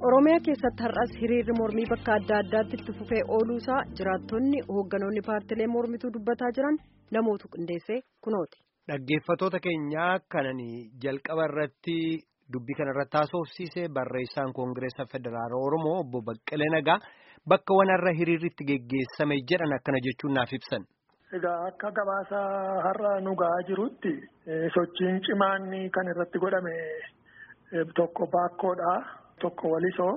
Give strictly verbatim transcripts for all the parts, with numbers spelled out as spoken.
Oromiyaa keessatti har'as hiriirri mormii bakka adda addaatti itti fufee ooluusaa jiraattonni hoogganoonni paartilee mormituu dubbataa jiran namootu qindeessee kunooti. Dhaggeeffattoota keenyaa kananii jalqaba irratti dubbii kanarratti haasofsiisee barreessaan Koongireesa Federaalaa Oromoo obbo Baqqalee Nagaa bakka wanarra hiriirri itti geggeessame jedhan akkana jechuun naaf ibsan. Egaa akka gabaasa har'a nu ga'aa jirutti sochiin cimaan kan irratti godhame tokko baakkoodha. Tokko walisoo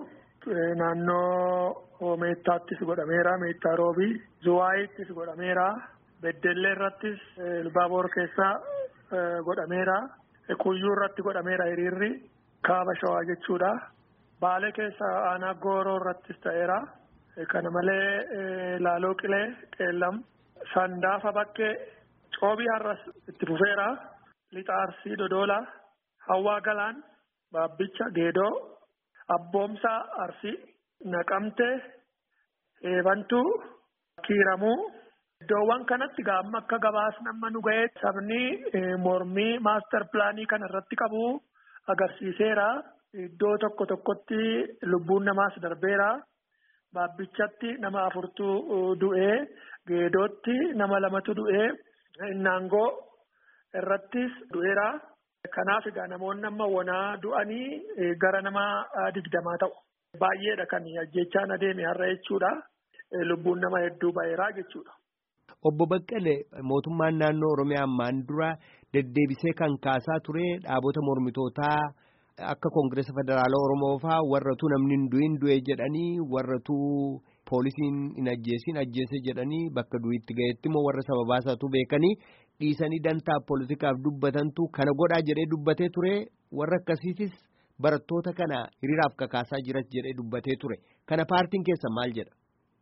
naannoo meettaattis godhameera, meettaa roobii zuwaayittis godhameera, beddellee irrattis Ilbaaboor keessaa godhameera, kuyyuu irratti godhameera hiriirri kaaba shawaa jechuudha. Baalee keessa aanaa gooroo irrattis ta'eera. Kana malee laaloo qilee qeellam sandaafa bakkee coobii har'as itti fufeera. Lixa Arsii Dodoola, Hawwaa Galaan, Baabbicha Geedoo. Abboomsaa Arsii, Naqamtee, Eebantuu, Kiiramuu iddoowwan kanatti gaamma akka gabaasni amma nu ga'ee sabni mormii maastar pilaanii kana irratti qabu agarsiiseera. Iddoo tokko tokkotti lubbuun namaas darbeera. Baabbichatti nama afurtu du'ee, Geedootti nama lamatu du'ee, Innaangoo irrattis du'eera. Kanaaf egaa namoonni amma wonaa du'anii gara nama digdamaa ta'u. Baay'eedha kan ajjechaan adeeme har'a jechuudha. Lubbuun nama hedduu ba'eeraa jechuudha. Obbo Baqqalee mootummaan naannoo Oromiyaa ammaan dura deddeebisee kan kaasaa ture dhaabota mormitootaa akka Koongireesa Federaalaa Oromoo fa'aa warratu namni hin du'in du'e jedhanii warratu poolisiin hin ajjeesin ajjeese jedhanii bakka du'itti ga'etti immoo warra sababaasaatu beekanii dhiisanii dantaa poolitikaaf dubbatantu kana godhaa jedhee dubbatee ture warra akkasiitis barattoota kana hiriiraaf kakaasaa jiras jedhee dubbatee ture kana paartiin keessa maal jedha?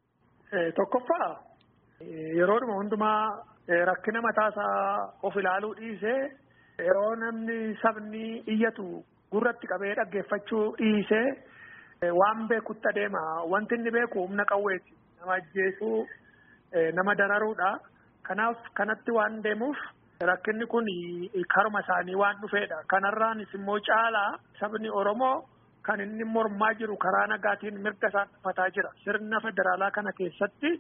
Tokkoffaa yeroodhuma hundumaa rakkina mataasaa of ilaaluu dhiisee yeroo namni sabni iyyatu gurratti qabee dhaggeeffachuu dhiisee waan beekutti adeema. Wanti inni beeku humna qawweeti. Nama ajjeesuu, nama dararuudha. Kanaaf kanatti waan deemuuf rakkinni kun karuma isaanii waan dhufeedha. Kanarraanis immoo caalaa sabni Oromoo kan inni mormaa jiru karaa nagaatiin mirga isaa uffataa jira. Sirna federaalaa kana keessatti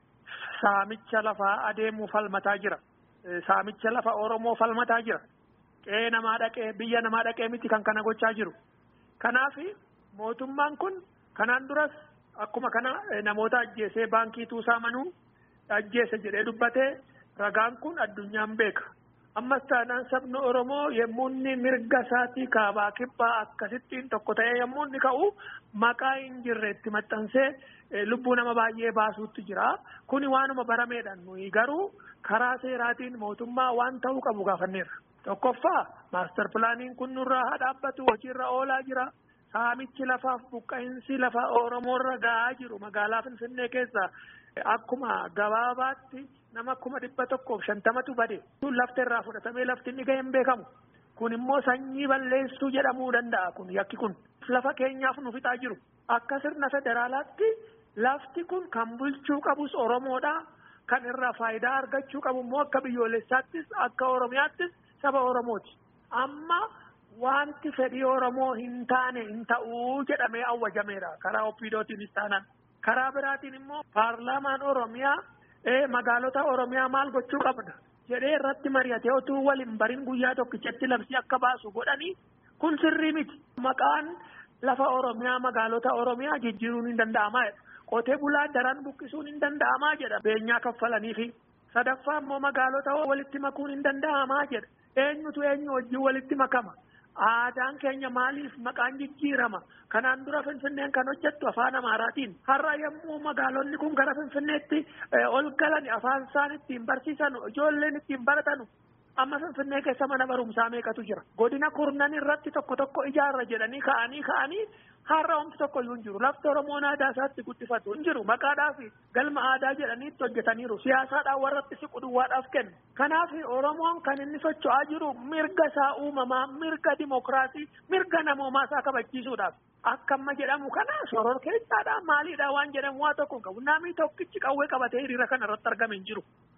saamicha lafaa adeemuu falmataa jira. Saamicha lafa Oromoo falmataa jira. Qe'ee namaa dhaqee biyya namaa dhaqee miti kan kana gochaa jiru. Kanaaf mootummaan kun kanaan duras akkuma kana namoota ajjeesee baankii tuusaa manuu ajjeese jedhee dubbatee ragaan kun addunyaan beeka. Ammas taanaan sabni Oromoo yommuu inni mirga isaatii kaabaa kibbaa akkasittiin tokko ta'ee yommuu inni ka'u maqaa hin jirre itti maxxansee lubbuu nama baay'ee baasuutti jira. Kuni waanuma barameedhaan nuyi garuu karaa seeraatiin mootummaa waan ta'uu qabu gaafanneerra. Tokkoffaa maastar pilaaniin kun nurraa haa dhaabbatu hojiirra oolaa jira. Saamichi lafaaf buqqa'insi lafa Oromoorra ga'aa jiru magaalaa Finfinnee keessa akkuma gabaabaatti nama kuma dhibba tokkoof shantamatu bade. Lafti irraa fudhatamee lafti inni ga'e hin beekamu. Kun immoo sanyii balleessuu jedhamuu danda'a kun yakki kun. Lafa keenyaaf nu fixaa jiru. Akka sirna federaalaatti lafti kun kan bulchuu qabus Oromoodha. Kan irraa faayidaa argachuu qabu immoo akka biyyoolessaattis akka Oromiyaattis saba Oromooti. Amma wanti fedhii Oromoo hin taane hin ta'uu jedhamee awwajameera karaa opiidootiinis taanaan. Karaa biraatiin immoo paarlaamaan Oromiyaa magaalota Oromiyaa maal gochuu qabna jedhee irratti mari'atee otuu waliin barin guyyaa tokkichatti labsii akka baasu godhanii kun sirrii miti. Maqaan lafa Oromiyaa magaalota Oromiyaa jijjiiruun hin danda'amaa jedha. Qotee bulaa daran buqqisuun hin danda'amaa jedha beenyaa kaffalaniifi. Sadaffaa immoo magaalota walitti makuun hin danda'amaa jedha. Eenyutu eenyu wajjin walitti makama. Aadaan keenya maaliif maqaan jijjiirama? Kanaan dura Finfinneen kan hojjettu afaan Amaaraatiin. Har'a yommuu magaalonni kun gara Finfinneetti ol galan afaan isaan ittiin barsiisan ijoolleen ittiin baratanu. Amma Finfinnee keessa mana barumsaa meeqatu jira? Godina kurnan irratti tokko tokko ijaarra jedhanii ka'anii ka'anii har'a homti tokko iyyuu hin jiru. Lafti Oromoon aadaa isaatti guddifatu hin jiru. Maqaadhaa fi galma aadaa jedhanii itti hojjetaniiru. Siyaasaadhaan warratti siqu duwwaadhaaf kennu. Kanaaf Oromoon kan inni socho'aa jiru mirga isaa uumamaa, mirga dimokiraasii, mirga namoomaa isaa kabachiisuudhaaf. Akka amma jedhamu kana soror keessaadhaan maaliidhaa waan jedhamu waa tokko qabu. Namni tokkichi qawwee qabatee hiriira kana irratti argame hin jiru.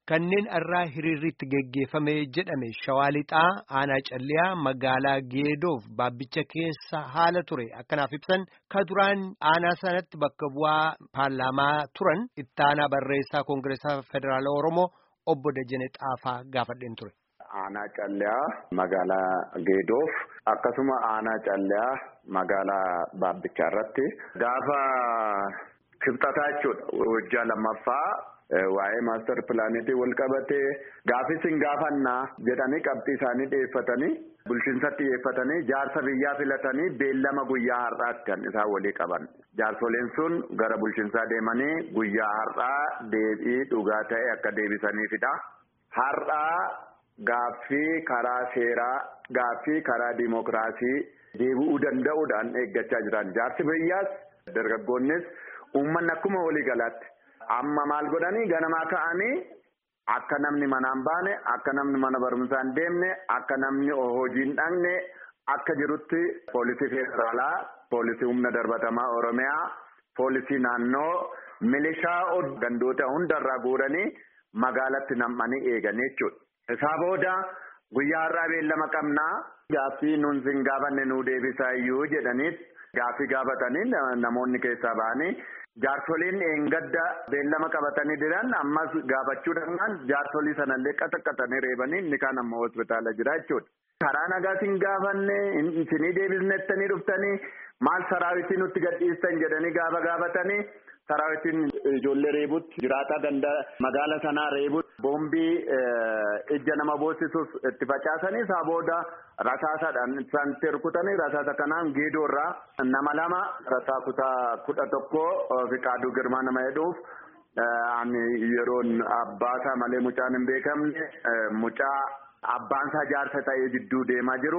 Kanneen irraa hiriirriitti geggeeffame jedhame Shawaa Lixaa, Aanaa Calliyaa, magaalaa Geedoof Baabbicha keessa haala ture akkanaaf ibsan ka duraan aanaa sanatti bakka bu'aa paarlaamaa turan itti aanaa barreessaa Koongireesaa Federaalaa Oromoo obbo Dajanee Xaafaa gaafadheen ture. Aanaa Calliyaa magaalaa Geedoof akkasuma Aanaa Calliyaa magaalaa Baabbicha irratti gaafa kibxataa jechuudha hojjaa lammaffaa waa'ee maaster pilaanitii wal qabatee gaafis hin gaafannaa jedhanii qabxii isaanii dhiyeeffatanii bulchiinsatti dhiyeeffatanii jaarsa biyyaa filatanii beellama guyyaa har'aatti kan isaan walii qaban. Jaarsoleen sun gara bulchiinsaa deemanii guyyaa har'aa deebii dhugaa ta'e akka deebisaniifidha. Har'aa gaaffii karaa seeraa gaaffii karaa diimokiraasii deebi'uu danda'uudhaan eeggachaa jiran. Jaarsi biyyaas dargaggoonnis uummanni akkuma walii galaatti. Amma maal godhanii ganamaa ka'anii akka namni manaan baane akka namni mana barumsaa hin deemne akka namni hojii hin dhaqne akka jirutti poolisii federaalaa poolisii humna darbatamaa oromiyaa poolisii naannoo milishaa gandoota hundarraa guuranii magaalatti nam'anii eeganii jechuudha. Isaa booda guyyaa har'aa beellama qabnaa gaaffii nuun sin gaafanne nuu deebisaa iyyuu jedhanii gaaffii gaafatanii namoonni keessaa ba'anii. Jaarsoliin eengadda beellama qabatanii jiran ammas gaafachuudhaan jaarsolii sanallee qaxaqqatanii reebanii inni kaan ammoo hospitaala jira jechuudha. Karaa nagaa sin gaafanne isinii deebisnettanii dhuftanii maal saraawitii nutti gadhiistan jedhanii gaafa gaafatanii saraawitiin ijoollee reebutti jiraataa ganda magaala sanaa reebutti boombii ija nama boosisuus itti facaasanii isaa booda rasaasaadhaan isaanitti rukutanii rasaasa kanaan Geedoorraa nama lama rasaa kutaa kudha tokko Fiqaaduu Girmaa nama jedhuuf ani yeroon abbaasaa malee mucaan hin beekamne mucaa abbaansaa jaarsa ta'ee jidduu deemaa jiru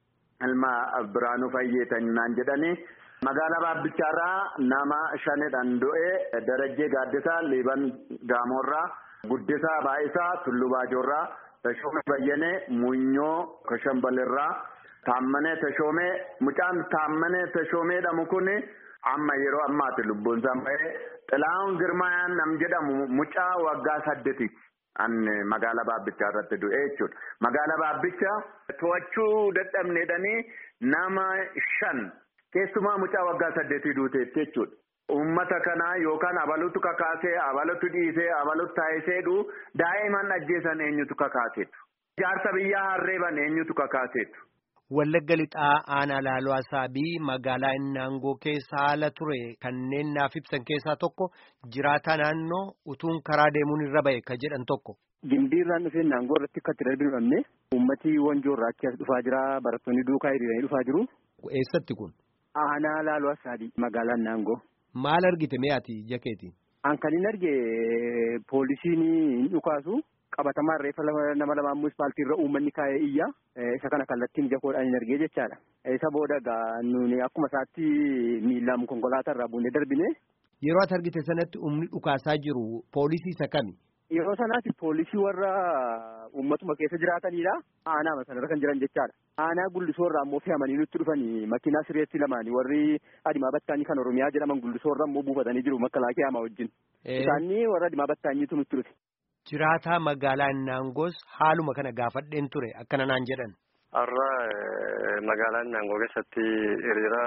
ilma Biraanuu Fayyeetan naan jedhanii. Magaalaa Baabbichaarraa nama shanidhaan du'e Darajjee Gaaddisaa Liiban Gaamoorraa Guddisaa Baa'isaa Tulluu Baajoorraa Tashoomee Bayyanee Munyoo Kashambalirraa Taammanee Tashoomee mucaan Taammanee Tashoomee jedhamu kun amma yeroo ammaati lubbuun isaa ba'ee Xilaa'uun Girmaayaan nam jedhamu mucaa waggaa saddeeti an magaalaa Baabbichaa irratti du'e jechuudha. Magaalaa Baabbicha to'achuu dadhabneedhanii nama shan. Keessumaa mucaa waggaa saddeetii duuteetti jechuudha. Uummata kanaa yookaan abalutu kakaasee abalutu dhiisee abalutu taayiseedhu daa'iman ajjeesan eenyutu kakaaseetu. Jaarsa biyyaa harreeban eenyutu kakaaseetu. Wallagga Lixaa Aanaa Laaloo Asaabii magaalaa Innaangoo keessa haala ture kanneen naaf ibsan keessaa tokko jiraataa naannoo utuun karaa deemuun irra ba'e ka jedhan tokko. Gimbiirraan dhufee Naangoo irratti akka itti darbinu dhabne uummatii wanjoorraa achi as dhufaa jira barattoonni duukaa hiriiranii dhufaa jiru. Eessatti kun? Aanaa Laaloo Asaabii magaalaan Naangoo. Maal argite mee ati jakeetiin? An kan hin arge poolisiin hin dhukaasu qabatamaa reefa nama lamaa immoo ispaaltiirra uummanni kaa'ee iyya isa kana kallattiin jakoodhaan hin argee jechaadha. Isa booda gaa nuuni akkuma isaatti miilaan konkolaataa buunee darbine. Yeroo ati argite sanatti humni dhukaasaa jiru poolisii isa kami? Yeroo sanaatti poolisii warra uummatuma keessa jiraatanidha. Aanaa sanarra kan jiran jechaadha. Aanaa Gullisoorraa ammoo fe'amanii nutti dhufanii makiinaa sireetti lamaanii warri Adimaa Battaanii kan Oromiyaa jedhaman Gullisoorra ammoo buufatanii jiru makalaakiyaa hamaa wajjin. Isaanii warra Adimaa Battaaniitu nutti dhufe. Jiraataa magaalaa Naangoos haaluma kana gaafadheen ture akkana naan jedhan. Har'a magaalaan Naangoo keessatti hiriira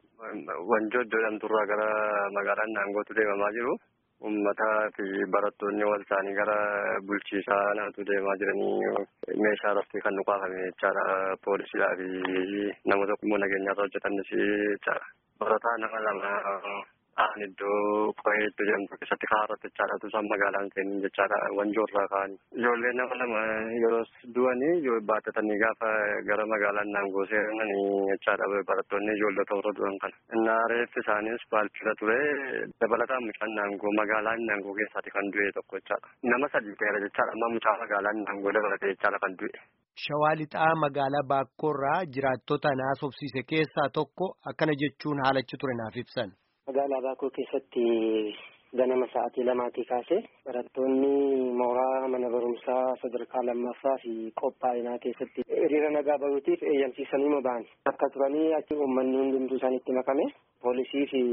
wanjoo iddoo jedhamturraa gara magaalaan Naangootu deemamaa jiru. Uummataa fi barattoonni wal ta'anii gara bulchiisaa naatu deemaa jiranii meeshaa raftee kan dhukaafame jechaadha. Poolisiidhaa fi namoota immoo nageenyaarra hojjetanis jechaadha. Barataa nama lama aan iddoo qo'ee iddoo jedhamtu keessatti kaarratti jechaadha. Tusaan magaalaan seenin jechaadha wanjoorraa ka'anii. Ijoollee nama lama yeroo du'anii yoo baattatanii gaafa gara magaalaan Naangoo seenanii jechaadha. Barattoonni ijoollota warra du'an kana. Innaa reeffi isaanis baalchisa ture dabalataan mucaan Naangoo magaalaan Naangoo keessaati kan du'e tokko jechaadha. Nama sadii ta'eera jechaadha. Amma mucaa magaalaan Naangoo dabalatee jechaadha kan du'e. Shawaa Lixaa magaalaa Baakkoorraa jiraattota naasofsiise keessaa tokko akkana jechuun haalachi ture naaf ibsan. Magaalaa Baakoo keessatti ganama sa'aatii lamaatii kaasee barattoonni mooraa mana barumsaa sadarkaa lammaffaa fi qophaa'inaa keessatti hiriira nagaa bahuutiif eeyyamsiisanii ba'an akka turanii achi uummanni hundumtuu isaanitti makame poolisii fi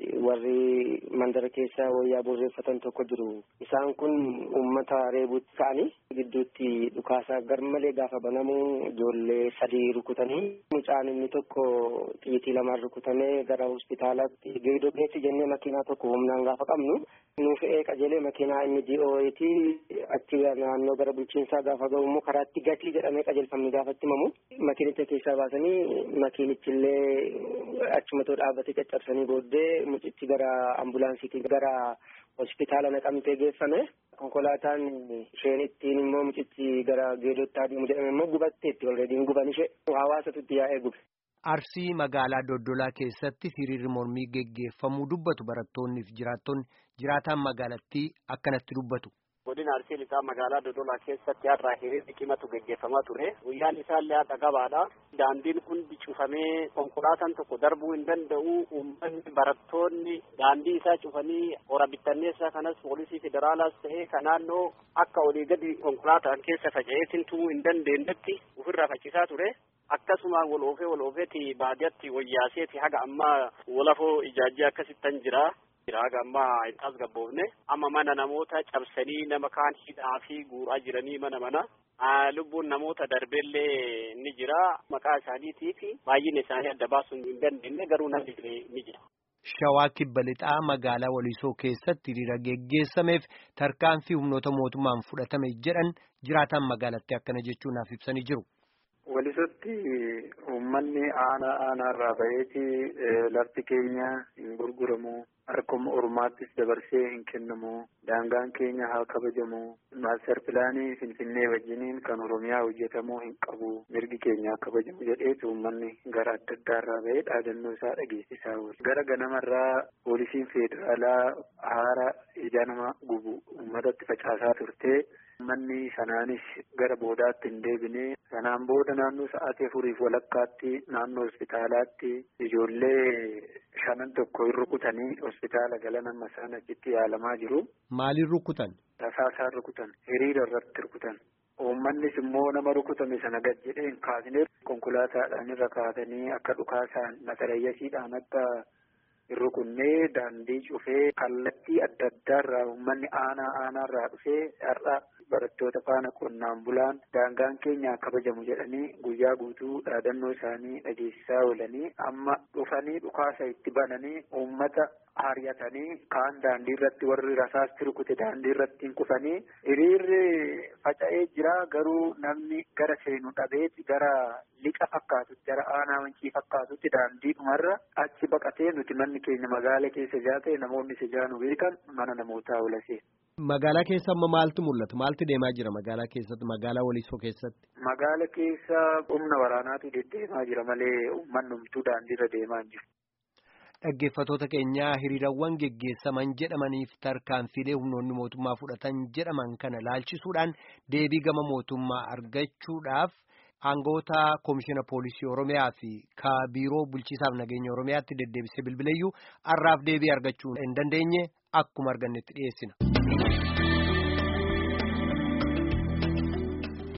warri mandara keessa wayyaa borreeffatan tokko jiru. Isaan kun uummata reebuutti ka'anii gidduutti dhukaasaa garmalee gaafa banamu ijoollee sadii rukutanii mucaan inni tokko xiyyitii lamaan rukutamee gara hospitaalaatti geedoo geessi jennee makiinaa tokko humnaan gaafa qabnu nuuf fe'ee qajeelee makiinaa inni D O A ti achi naannoo gara bulchiinsaa gaafa gahu immoo karaatti gatii jedhamee qajeelfamni gaafatti himamu makiinicha keessaa baasanii makiinichillee achumatoo dhaabbatee caccabsanii booddee mucichi gara ambulaansiitiin gara hospitaala naqamtee geeffame. Konkolaataan isheen ittiin immoo mucichi gara geedootti adeemu jedhame immoo gubatteetti olreediin guban ishee hawaasatu itti yaa'ee gube. Arsii magaalaa Doddolaa keessatti hiriirri mormii geggeeffamuu dubbatu barattoonni fi jiraattonni jiraataan magaalattii akkanatti dubbatu. Godina Arsii isaa magaalaa Doddolaa keessatti har'aa hiriirri qimatu geggeeffamaa ture. Guyyaan isaallee haadha gabaadha. Daandiin hundi cufamee konkolaataan tokko darbuu hin danda'u. Uummanni barattoonni daandii isaa cufanii hora bittanneessaa kanas poolisii federaalaas ta'ee kan naannoo akka olii gadi konkolaataan keessa faca'eetiin tumuu hin dandeenyetti ofirraa faccisaa ture. Akkasumaan wal oofee wal oofeeti baadiyyaatti wayyaaseeti haga ammaa walafoo ijaajjii akkasittan jira. Haga ammaa hin tasgabboofne amma mana namoota cabsanii nama kaan hidhaa fi guuraa jiranii mana mana lubbuun namoota darbeellee ni jira maqaa isaaniitii fi baay'ina isaanii adda baasuun hin dandeenye garuu namni ni jira. Shawaa Kibba Lixaa magaalaa Walisoo keessatti hiriira geggeessameef tarkaanfii humnoota mootummaan fudhatame jedhan jiraataan magaalatti akkana jechuun naaf ibsanii jiru. Walisotti uummanni aanaa aanaarraa ba'eeti lafti keenya hin gurguramu harkuma ormaattis dabarsee hin kennamu daangaan keenya haa kabajamu maaster pilaanii finfinnee wajjiniin kan oromiyaa hojjetamuu hin qabu mirgi keenya haa kabajamu jedheetu uummanni gara adda addaarraa ba'ee dhaadannoo isaa dhageessisaa oole. Gara ganamarraa poolisiin federaalaa haara ija nama gubu uummatatti facaasaa turte. Manni sanaanis gara boodaatti hin deebine sanaan booda naannoo sa'aatii afuriif walakkaatti naannoo hospitaalaatti ijoollee shanan tokko hin rukutanii hospitaala galan amma isaan achitti yaalamaa jiru. Maaliin rukutan? Tasaasaan rukutan hiriira irratti rukutan. Uummannis immoo nama rukutame sana gad jedhee hin kaasne konkolaataadhaan irra kaatanii akka dhukaasaan masarayyasiidhaan akka hin rukunnee daandii cufee kallattii adda addaarraa uummanni aanaa aanaarraa dhufee har'a barattoota faana qonnaan bulaan daangaan keenya kabajamu jedhanii guyyaa guutuu dhaadannoo isaanii dhageessisaa oolanii amma dhufanii dhukaasa itti bananii uummata haryatanii kaan daandii irratti warri rasaasti rukute daandii irratti hin kufanii hiriirri faca'ee jira garuu namni gara seenu dhabeeti gara liqa fakkaatutti gara aanaa wancii fakkaatutti daandii dhumarra achi baqatee nuti manni keenya magaala keessa jaate namoonni sijaanu beekan mana namootaa oolase. Magaalaa keessa amma maaltu mul'ata? Maaltu deemaa jira magaalaa keessatti? Magaalaa Walisoo keessatti? Magaala keessa humna waraanaatu deddeemaa jira malee uummanni humtuu daandiirra deemaa hin jiru. Dhaggeeffatoota keenyaa hiriirawwan geggeessaman jedhamaniif tarkaanfiilee humnoonni mootummaa fudhatan jedhaman kana laalchisuudhaan deebii gama mootummaa argachuudhaaf aangoota koomishina poolisii Oromiyaa fi ka biiroo bulchiisaaf nageenya Oromiyaatti deddeebisee bilbileeyyuu har'aaf deebii argachuu hin dandeenye akkuma argannetti dhiyeessina.